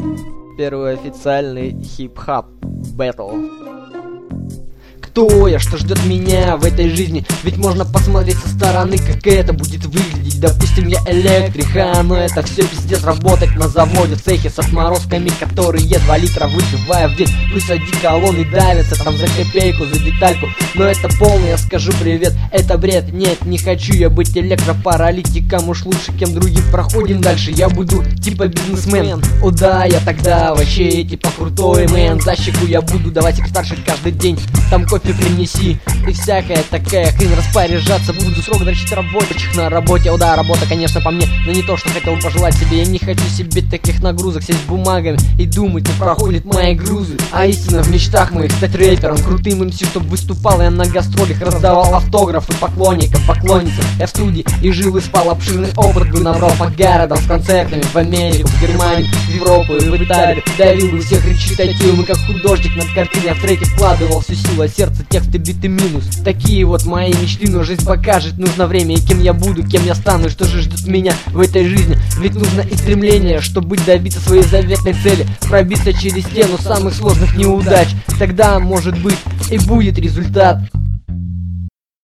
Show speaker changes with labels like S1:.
S1: Первый официальный хип-хап бэтл. Кто я, что ждет меня в этой жизни? Ведь можно посмотреть со стороны, как это будет выглядеть. Допустим, я электрика, но это все пиздец. Работать на заводе, в цехе с отморозками, которые 2 литра выпивая в день. Плюс одеколоны давятся там за копейку, за детальку. Но это полный, я скажу привет, это бред. Нет, не хочу я быть электропаралитиком. Уж лучше кем другим. Проходим дальше, я буду типа бизнесмен. О да, я тогда вообще типа крутой мэн. За щеку я буду давать экстарши каждый день. Там кофе принеси и всякая такая хрень. Распоряжаться буду, срок дрочить рабочих на работе. О да, работа, конечно, по мне, но не то, что хотел пожелать себе. Я не хочу себе таких нагрузок, сесть с бумагами и думать, не проходят мои грузы. А истина в мечтах моих стать рэпером, крутым МС, чтоб выступал я на гастролях, раздавал автографы поклонникам, поклонницам. Я в студии и жил и спал, обширный опыт бы набрал по городам с концертами в Америку, в Германию, в Европу и в Италию. Давил бы всех речитативом и как художник над картиной, я в треке вкладывал всю силу, а сердце тексты биты минус. Такие вот мои мечты, но жизнь покажет, нужно время. И кем я буду, кем я стану, и что же ждет меня в этой жизни. Ведь нужно и стремление, чтобы добиться своей заветной цели, пробиться через стену самых сложных неудач. Тогда, может быть, и будет результат.